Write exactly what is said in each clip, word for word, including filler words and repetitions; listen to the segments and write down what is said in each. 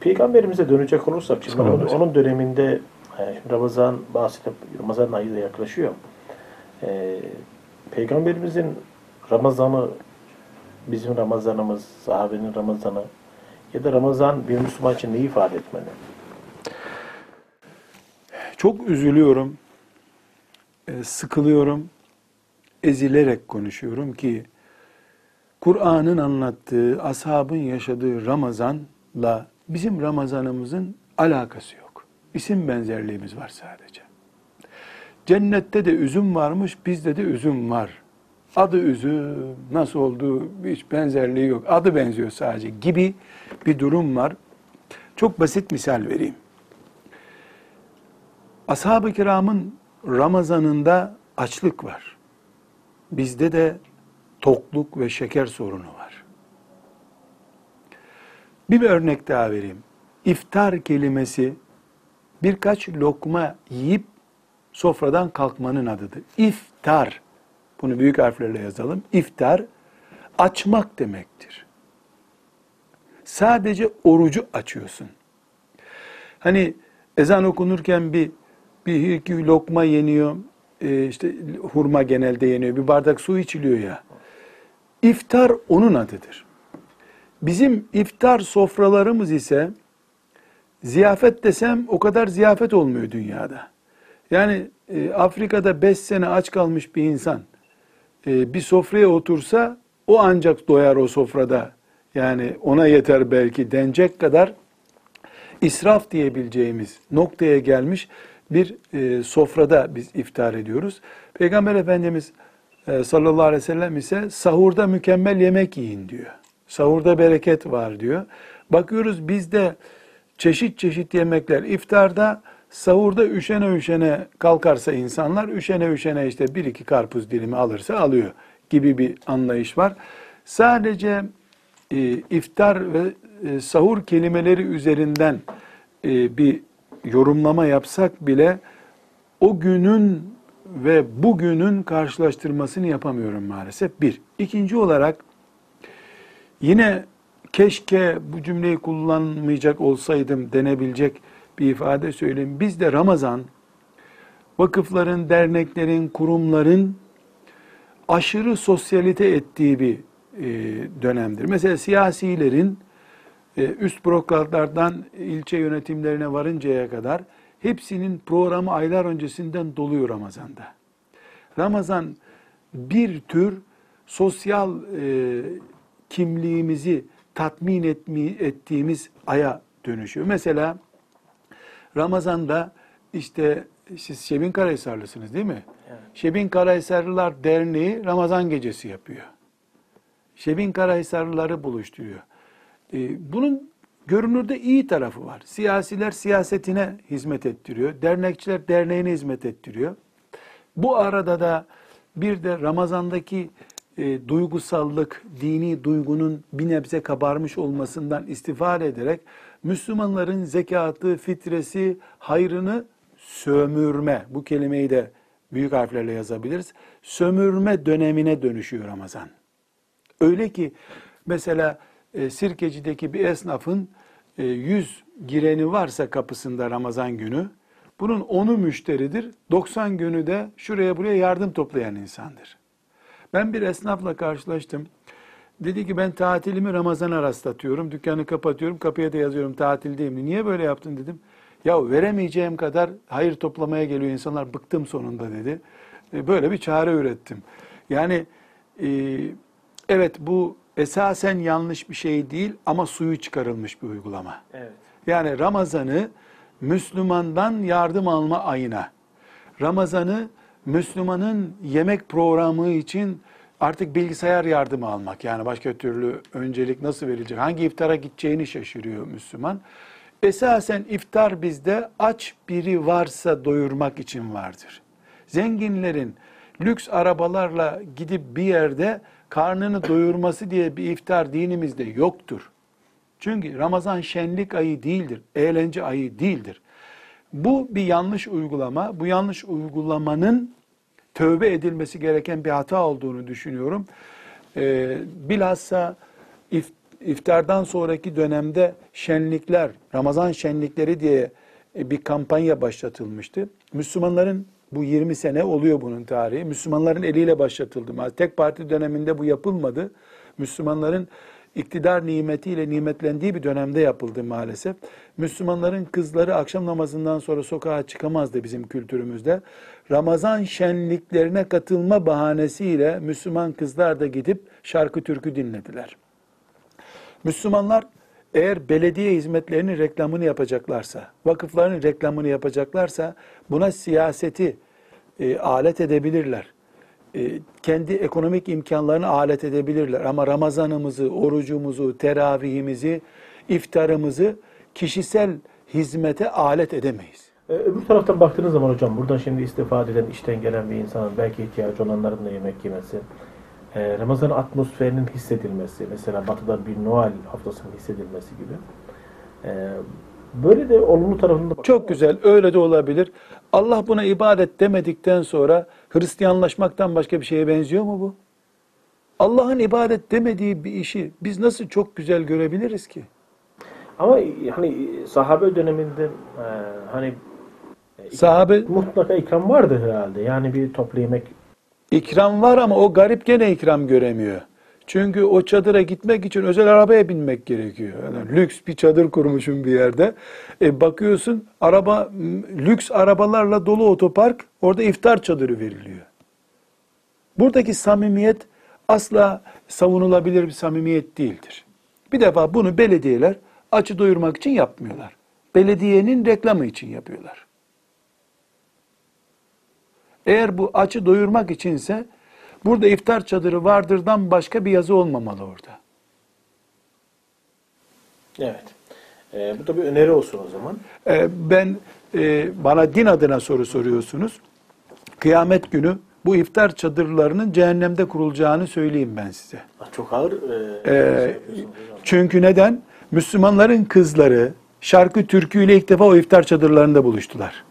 Peygamberimize dönecek olursak, şimdi onun, onun döneminde yani Ramazan bahsedip Ramazan ayı da yaklaşıyor. Ee, Peygamberimizin Ramazanı, bizim Ramazanımız, sahabenin Ramazanı ya da Ramazan bir Müslüman için ne ifade etmeli? Çok üzülüyorum, sıkılıyorum, ezilerek konuşuyorum ki Kur'an'ın anlattığı, ashabın yaşadığı Ramazan'la bizim Ramazanımızın alakası yok. İsim benzerliğimiz var sadece. Cennette de üzüm varmış, bizde de üzüm var. Adı üzüm, nasıl olduğu hiç benzerliği yok. Adı benziyor sadece gibi bir durum var. Çok basit misal vereyim. Ashab-ı kiramın Ramazanında açlık var. Bizde de tokluk ve şeker sorunu var. Bir örnek daha vereyim. İftar kelimesi birkaç lokma yiyip sofradan kalkmanın adıdır. İftar, bunu büyük harflerle yazalım. İftar, açmak demektir. Sadece orucu açıyorsun. Hani ezan okunurken bir bir iki lokma yeniyor, e, işte hurma genelde yeniyor, bir bardak su içiliyor ya. İftar onun adıdır. Bizim iftar sofralarımız ise ziyafet desem o kadar ziyafet olmuyor dünyada. Yani e, Afrika'da beş sene aç kalmış bir insan e, bir sofraya otursa o ancak doyar o sofrada. Yani ona yeter belki denecek kadar israf diyebileceğimiz noktaya gelmiş bir e, sofrada biz iftar ediyoruz. Peygamber Efendimiz e, sallallahu aleyhi ve sellem ise sahurda mükemmel yemek yiyin diyor. Sahurda bereket var diyor. Bakıyoruz bizde çeşit çeşit yemekler iftarda, sahurda üşene üşene kalkarsa insanlar, üşene üşene işte bir iki karpuz dilimi alırsa alıyor gibi bir anlayış var. Sadece e, iftar ve e, sahur kelimeleri üzerinden e, bir yorumlama yapsak bile o günün ve bugünün karşılaştırmasını yapamıyorum maalesef. Bir. İkinci olarak yine keşke bu cümleyi kullanmayacak olsaydım denebilecek bir ifade söyleyeyim. Bizde Ramazan vakıfların, derneklerin, kurumların aşırı sosyalite ettiği bir e, dönemdir. Mesela siyasilerin e, üst bürokratlardan ilçe yönetimlerine varıncaya kadar hepsinin programı aylar öncesinden doluyor Ramazan'da. Ramazan bir tür sosyal e, kimliğimizi tatmin etmi, ettiğimiz aya dönüşüyor. Mesela Ramazan'da işte siz Şebin Karahisarlısınız değil mi? Evet. Şebin Karahisarlılar Derneği Ramazan gecesi yapıyor. Şebin Karahisarlıları buluşturuyor. Ee, bunun görünürde iyi tarafı var. Siyasiler siyasetine hizmet ettiriyor. Dernekçiler derneğine hizmet ettiriyor. Bu arada da bir de Ramazan'daki e, duygusallık, dini duygunun bir nebze kabarmış olmasından istifade ederek Müslümanların zekatı, fitresi, hayrını sömürme, bu kelimeyi de büyük harflerle yazabiliriz, sömürme dönemine dönüşüyor Ramazan. Öyle ki mesela e, Sirkeci'deki bir esnafın e, yüz gireni varsa kapısında Ramazan günü, bunun onu müşteridir, doksan günü de şuraya buraya yardım toplayan insandır. Ben bir esnafla karşılaştım. Dedi ki ben tatilimi Ramazan'a rastlatıyorum, dükkanı kapatıyorum, kapıya da yazıyorum tatildeyim. Niye böyle yaptın dedim. Ya veremeyeceğim kadar hayır toplamaya geliyor insanlar, bıktım sonunda dedi. Böyle bir çare ürettim. Yani e, evet bu esasen yanlış bir şey değil ama suyu çıkarılmış bir uygulama. Evet. Yani Ramazan'ı Müslümandan yardım alma ayına, Ramazan'ı Müslümanın yemek programı için artık bilgisayar yardımı almak, yani başka türlü öncelik nasıl verilecek, hangi iftara gideceğini şaşırıyor Müslüman. Esasen iftar bizde aç biri varsa doyurmak için vardır. Zenginlerin lüks arabalarla gidip bir yerde karnını doyurması diye bir iftar dinimizde yoktur. Çünkü Ramazan şenlik ayı değildir, eğlence ayı değildir. Bu bir yanlış uygulama. Bu yanlış uygulamanın tövbe edilmesi gereken bir hata olduğunu düşünüyorum. Ee, bilhassa if, iftardan sonraki dönemde şenlikler, Ramazan şenlikleri diye bir kampanya başlatılmıştı. Müslümanların, bu yirmi sene oluyor bunun tarihi, Müslümanların eliyle başlatıldı. Tek parti döneminde bu yapılmadı. Müslümanların iktidar nimetiyle nimetlendiği bir dönemde yapıldı maalesef. Müslümanların kızları akşam namazından sonra sokağa çıkamazdı bizim kültürümüzde. Ramazan şenliklerine katılma bahanesiyle Müslüman kızlar da gidip şarkı türkü dinlediler. Müslümanlar eğer belediye hizmetlerinin reklamını yapacaklarsa, vakıfların reklamını yapacaklarsa buna siyaseti e, alet edebilirler. E, kendi ekonomik imkanlarını alet edebilirler. Ama Ramazanımızı, orucumuzu, teravihimizi, iftarımızı kişisel hizmete alet edemeyiz. Ee, öbür taraftan baktığınız zaman hocam, buradan şimdi istifade eden, işten gelen bir insanın belki ihtiyacı olanların da yemek yemesi, e, Ramazan atmosferinin hissedilmesi, mesela Batı'da bir Noel haftasının hissedilmesi gibi. E, böyle de olumlu tarafında... Çok güzel, öyle de olabilir. Allah buna ibadet demedikten sonra Hristiyanlaşmaktan başka bir şeye benziyor mu bu? Allah'ın ibadet demediği bir işi biz nasıl çok güzel görebiliriz ki? Ama hani sahabe döneminde e, hani Sahabe mutlaka ikram vardı herhalde. Yani bir toplu yemek. İkram var ama o garip gene ikram göremiyor. Çünkü o çadıra gitmek için özel arabaya binmek gerekiyor. Yani lüks bir çadır kurmuşum bir yerde. E bakıyorsun araba lüks arabalarla dolu otopark, orada iftar çadırı veriliyor. Buradaki samimiyet asla savunulabilir bir samimiyet değildir. Bir defa bunu belediyeler açı doyurmak için yapmıyorlar. Belediyenin reklamı için yapıyorlar. Eğer bu açı doyurmak içinse burada iftar çadırı vardırdan başka bir yazı olmamalı orada. Evet. Ee, bu da bir öneri olsun o zaman. Ee, ben e, bana din adına soru soruyorsunuz. Kıyamet günü bu iftar çadırlarının cehennemde kurulacağını söyleyeyim ben size. Çok ağır. E, Ee, çünkü neden? Müslümanların kızları şarkı türküyle ilk defa o iftar çadırlarında buluştular.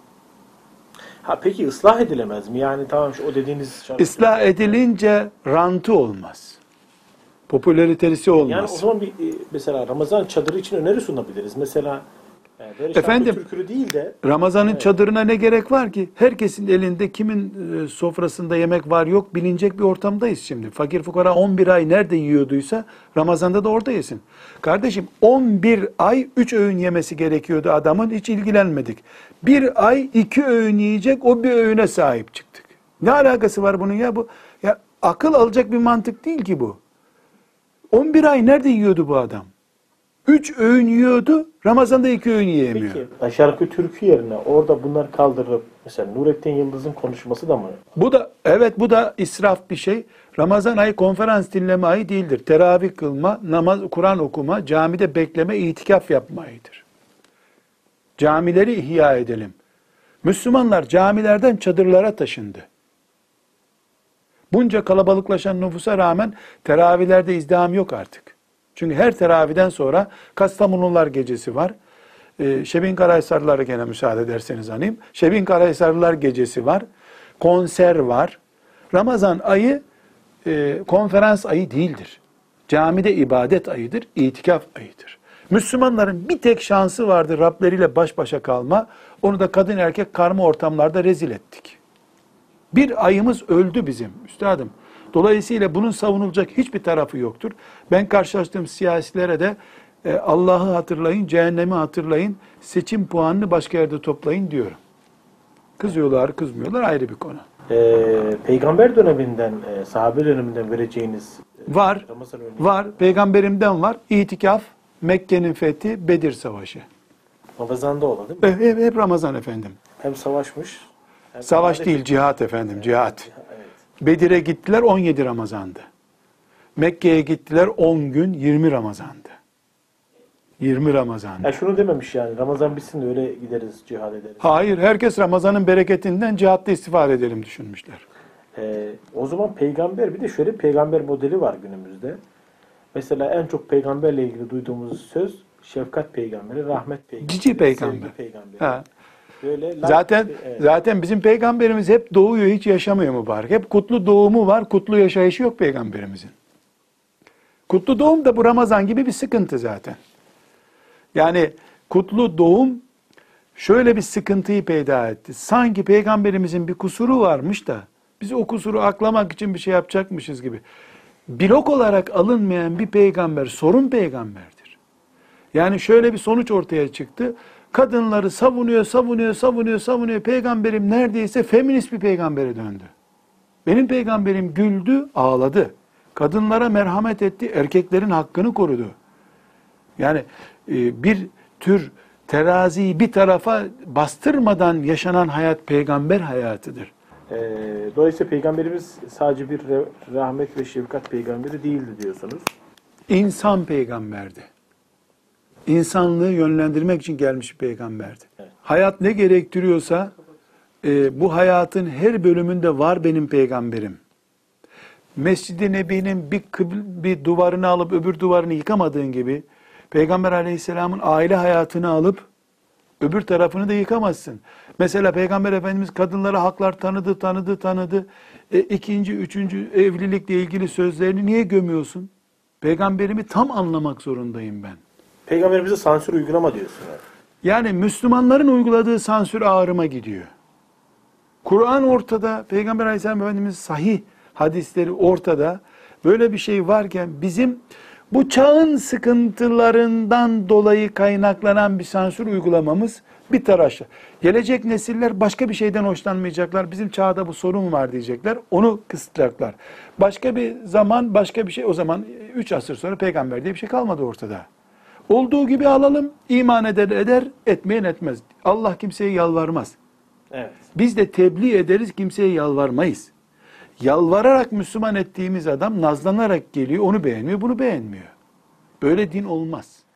Ha peki ıslah edilemez mi? Yani tamam şu o dediğiniz şarkı. Islah edilince rantı olmaz. Popülaritesi olmaz. Yani o zaman bir e, mesela Ramazan çadırı için öneri sunabiliriz. Mesela e, böyle Efendim, şarkı türkülü değil de Ramazan'ın evet. çadırına ne gerek var ki? Herkesin elinde kimin e, sofrasında yemek var yok bilinecek bir ortamdayız şimdi. Fakir fukara on bir ay nerede yiyorduysa Ramazan'da da orada yesin. Kardeşim on bir ay üç öğün yemesi gerekiyordu adamın, hiç ilgilenmedik. Bir ay iki öğün yiyecek, o bir öğüne sahip çıktık. Ne alakası var bunun ya bu? Ya akıl alacak bir mantık değil ki bu. on bir ay nerede yiyordu bu adam? Üç öğün yiyordu, Ramazan'da iki öğün yiyemiyor. Peki şarkı türkü yerine orada bunlar kaldırılıp mesela Nurettin Yıldız'ın konuşması da mı? Bu da evet bu da israf bir şey. Ramazan ayı konferans dinleme ayı değildir. Teravih kılma, namaz, Kur'an okuma, camide bekleme, itikaf yapma ayıdır. Camileri ihya edelim. Müslümanlar camilerden çadırlara taşındı. Bunca kalabalıklaşan nüfusa rağmen teravihlerde izdiham yok artık. Çünkü her teraviden sonra Kastamonular gecesi var. Ee, Şebin Karahisarlıları gene müsaade ederseniz anayım. Şebin Karahisarlılar gecesi var. Konser var. Ramazan ayı e, konferans ayı değildir. Camide ibadet ayıdır, itikaf ayıdır. Müslümanların bir tek şansı vardı Rableriyle baş başa kalma. Onu da kadın erkek karma ortamlarda rezil ettik. Bir ayımız öldü bizim üstadım. Dolayısıyla bunun savunulacak hiçbir tarafı yoktur. Ben karşılaştığım siyasilere de e, Allah'ı hatırlayın, cehennemi hatırlayın, seçim puanını başka yerde toplayın diyorum. Kızıyorlar, kızmıyorlar ayrı bir konu. Ee, Peygamber döneminden, e, sahabe döneminden vereceğiniz e, Var, Ramazan örneği. var. Peygamberimden var. İtikaf, Mekke'nin fethi, Bedir Savaşı. Ramazan'da olan değil mi? Hep, hep, hep Ramazan efendim. Hem savaşmış. Hem Savaş ibadet- değil, cihat efendim, cihat. Evet. Bedir'e gittiler on yedi Ramazan'dı. Mekke'ye gittiler on gün yirmi Ramazan'dı. yirmi Ramazan'dı. Ya şunu dememiş yani Ramazan bitsin de öyle gideriz cihad ederiz. Hayır, herkes Ramazan'ın bereketinden cihatta istifade edelim düşünmüşler. Ee, o zaman peygamber bir de şöyle bir peygamber modeli var günümüzde. Mesela en çok peygamberle ilgili duyduğumuz söz şefkat peygamberi, rahmet peygamberi, Cici peygamber. sevgi peygamberi. Ha. Böyle Zaten evet. zaten bizim peygamberimiz hep doğuyor, hiç yaşamıyor mübarek. Hep kutlu doğumu var, kutlu yaşayışı yok peygamberimizin. Kutlu doğum da bu Ramazan gibi bir sıkıntı zaten. Yani kutlu doğum şöyle bir sıkıntıyı peyda etti. Sanki peygamberimizin bir kusuru varmış da biz o kusuru aklamak için bir şey yapacakmışız gibi. Blok olarak alınmayan bir peygamber sorun peygamberdir. Yani şöyle bir sonuç ortaya çıktı. Kadınları savunuyor, savunuyor, savunuyor, savunuyor. Peygamberim neredeyse feminist bir peygambere döndü. Benim peygamberim güldü, ağladı. Kadınlara merhamet etti, erkeklerin hakkını korudu. Yani e, bir tür teraziyi bir tarafa bastırmadan yaşanan hayat peygamber hayatıdır. E, dolayısıyla peygamberimiz sadece bir re- rahmet ve şefkat peygamberi değildi diyorsunuz. İnsan peygamberdi. İnsanlığı yönlendirmek için gelmiş bir peygamberdi. Evet. Hayat ne gerektiriyorsa e, bu hayatın her bölümünde var benim peygamberim. Mescid-i Nebi'nin bir, kıbl- bir duvarını alıp öbür duvarını yıkamadığın gibi Peygamber Aleyhisselam'ın aile hayatını alıp öbür tarafını da yıkamazsın. Mesela Peygamber Efendimiz kadınlara haklar tanıdı, tanıdı, tanıdı. E, ikinci, üçüncü evlilikle ilgili sözlerini niye gömüyorsun? Peygamberimi tam anlamak zorundayım ben. Peygamberimize sansür uygulama diyorsun yani. Yani Müslümanların uyguladığı sansür ağrıma gidiyor. Kur'an ortada, Peygamber Aleyhisselam Efendimiz sahih hadisleri ortada. Böyle bir şey varken bizim bu çağın sıkıntılarından dolayı kaynaklanan bir sansür uygulamamız bir taraşa. Gelecek nesiller başka bir şeyden hoşlanmayacaklar. Bizim çağda bu sorun var diyecekler. Onu kısıtlayacaklar. Başka bir zaman başka bir şey. O zaman üç asır sonra peygamber diye bir şey kalmadı ortada. Olduğu gibi alalım. İman eder eder, etmeyen etmez. Allah kimseye yalvarmaz. Evet. Biz de tebliğ ederiz, kimseye yalvarmayız. Yalvararak Müslüman ettiğimiz adam nazlanarak geliyor, onu beğenmiyor, bunu beğenmiyor. Böyle din olmaz.